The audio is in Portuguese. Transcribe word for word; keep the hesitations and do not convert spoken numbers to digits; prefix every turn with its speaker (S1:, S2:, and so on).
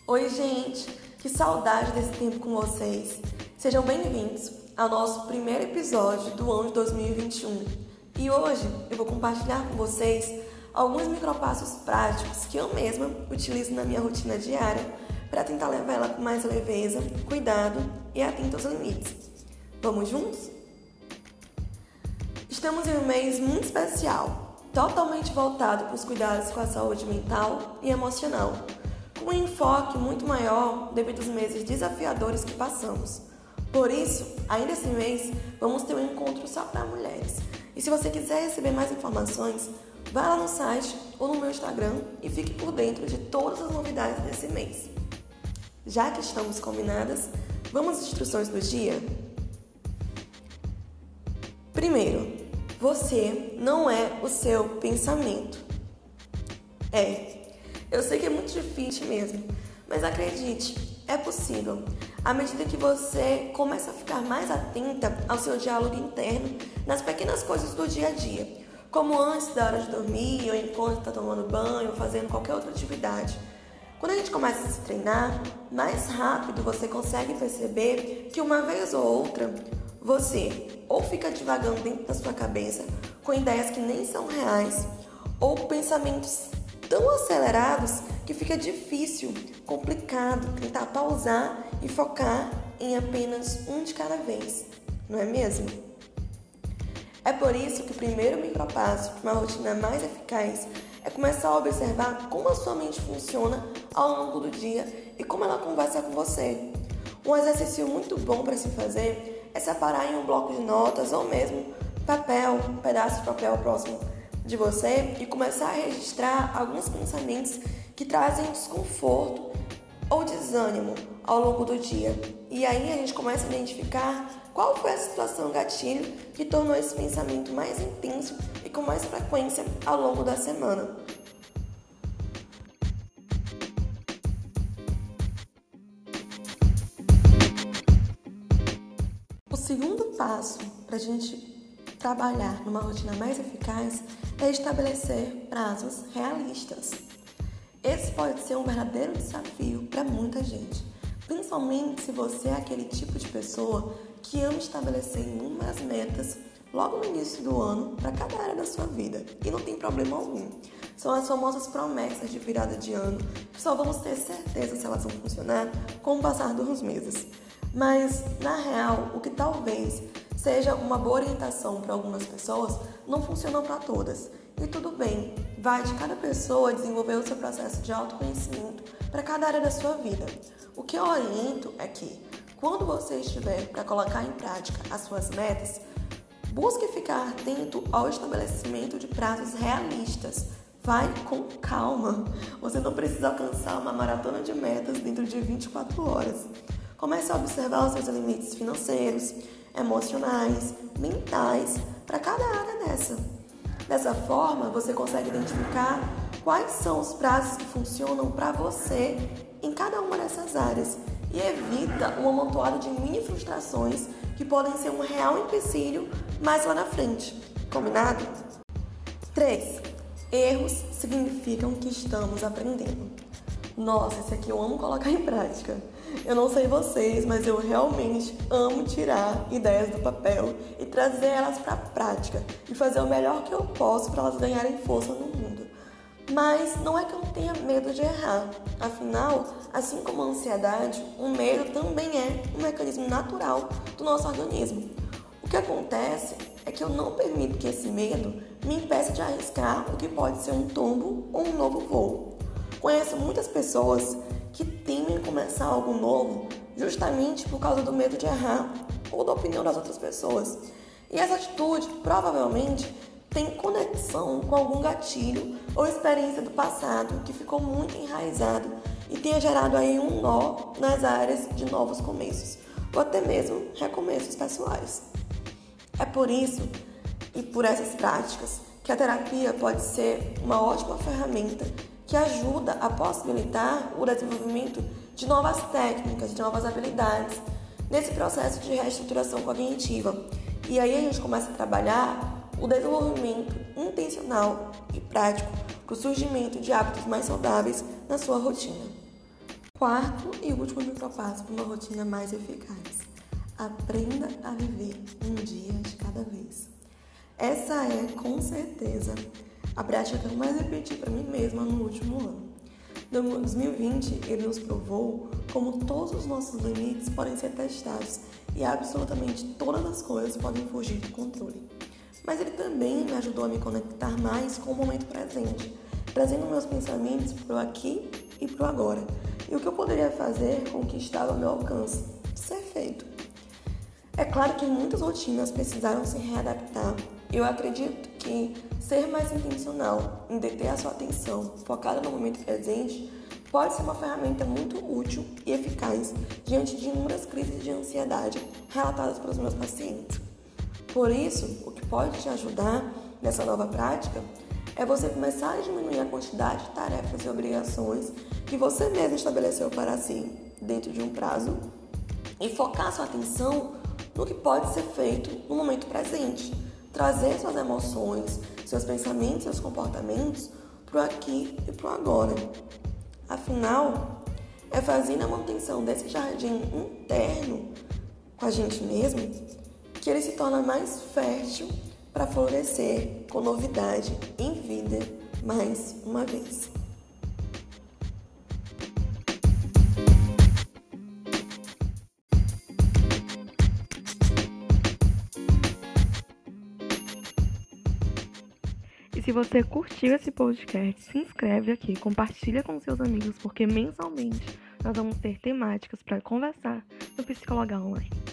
S1: Oi, gente! Que saudade desse tempo com vocês! Sejam bem-vindos ao nosso primeiro episódio do ano de dois mil e vinte e um. E hoje eu vou compartilhar com vocês alguns micropassos práticos que eu mesma utilizo na minha rotina diária para tentar levar ela com mais leveza, cuidado e atento aos limites. Vamos juntos? Estamos em um mês muito especial, totalmente voltado para os cuidados com a saúde mental e emocional, com um enfoque muito maior devido aos meses desafiadores que passamos. Por isso, ainda esse mês, vamos ter um encontro só para mulheres. E se você quiser receber mais informações, vá lá no site ou no meu Instagram e fique por dentro de todas as novidades desse mês. Já que estamos combinadas, vamos às instruções do dia? Primeiro, você não é o seu pensamento. É, eu sei que é muito difícil mesmo, mas acredite, é possível. À medida que você começa a ficar mais atenta ao seu diálogo interno nas pequenas coisas do dia a dia, como antes da hora de dormir, ou enquanto está tomando banho, ou fazendo qualquer outra atividade. Quando a gente começa a se treinar, mais rápido você consegue perceber que uma vez ou outra, você ou fica divagando dentro da sua cabeça com ideias que nem são reais, ou pensamentos tão acelerados que fica difícil, complicado tentar pausar e focar em apenas um de cada vez, não é mesmo? É por isso que o primeiro micropasso para uma rotina mais eficaz é começar a observar como a sua mente funciona ao longo do dia e como ela conversa com você. Um exercício muito bom para se fazer é separar em um bloco de notas ou mesmo papel, um pedaço de papel próximo de você e começar a registrar alguns pensamentos que trazem desconforto ou desânimo ao longo do dia. E aí a gente começa a identificar qual foi a situação gatilho que tornou esse pensamento mais intenso e com mais frequência ao longo da semana. O segundo passo para a gente trabalhar numa rotina mais eficaz é estabelecer prazos realistas. Esse pode ser um verdadeiro desafio para muita gente, principalmente se você é aquele tipo de pessoa que ama estabelecer inúmeras metas logo no início do ano para cada área da sua vida, e não tem problema algum. São as famosas promessas de virada de ano, que só vamos ter certeza se elas vão funcionar com o passar dos meses. Mas, na real, o que talvez seja uma boa orientação para algumas pessoas, não funciona para todas. E tudo bem, vai de cada pessoa desenvolver o seu processo de autoconhecimento para cada área da sua vida. O que eu oriento é que, quando você estiver para colocar em prática as suas metas, busque ficar atento ao estabelecimento de prazos realistas. Vai com calma. Você não precisa alcançar uma maratona de metas dentro de vinte e quatro horas. Comece a observar os seus limites financeiros, emocionais, mentais, para cada área dessa. Dessa forma, você consegue identificar quais são os prazos que funcionam para você em cada uma dessas áreas e evita um amontoado de mini frustrações que podem ser um real empecilho mais lá na frente. Combinado? três. Erros significam que estamos aprendendo. Nossa, esse aqui eu amo colocar em prática. Eu não sei vocês, mas eu realmente amo tirar ideias do papel e trazer elas para a prática e fazer o melhor que eu posso para elas ganharem força no mundo. Mas não é que eu não tenha medo de errar. Afinal, assim como a ansiedade, o medo também é um mecanismo natural do nosso organismo. O que acontece é que eu não permito que esse medo me impeça de arriscar o que pode ser um tombo ou um novo voo. Conheço muitas pessoas que temem começar algo novo justamente por causa do medo de errar ou da opinião das outras pessoas. E essa atitude provavelmente tem conexão com algum gatilho ou experiência do passado que ficou muito enraizado e tenha gerado aí um nó nas áreas de novos começos ou até mesmo recomeços pessoais. É por isso e por essas práticas que a terapia pode ser uma ótima ferramenta que ajuda a possibilitar o desenvolvimento de novas técnicas, de novas habilidades nesse processo de reestruturação cognitiva. E aí a gente começa a trabalhar o desenvolvimento intencional e prático para o surgimento de hábitos mais saudáveis na sua rotina. Quarto e último micropasso para uma rotina mais eficaz. Aprenda a viver um dia de cada vez. Essa é, com certeza, a prática que eu mais repeti para mim mesma no último ano. No dois mil e vinte, ele nos provou como todos os nossos limites podem ser testados e absolutamente todas as coisas podem fugir do controle. Mas ele também me ajudou a me conectar mais com o momento presente, trazendo meus pensamentos para o aqui e para o agora, e o que eu poderia fazer com o que estava ao meu alcance, ser feito. É claro que muitas rotinas precisaram se readaptar. Eu acredito que ser mais intencional em deter a sua atenção, focada no momento presente, pode ser uma ferramenta muito útil e eficaz diante de inúmeras crises de ansiedade relatadas pelos meus pacientes. Por isso, o que pode te ajudar nessa nova prática é você começar a diminuir a quantidade de tarefas e obrigações que você mesmo estabeleceu para si dentro de um prazo e focar sua atenção no que pode ser feito no momento presente. Trazer suas emoções, seus pensamentos, seus comportamentos para o aqui e para o agora. Afinal, é fazendo a manutenção desse jardim interno com a gente mesmo que ele se torna mais fértil para florescer com novidade em vida mais uma vez.
S2: E se você curtiu esse podcast, se inscreve aqui, compartilha com seus amigos, porque mensalmente nós vamos ter temáticas para conversar no Psicologar Online.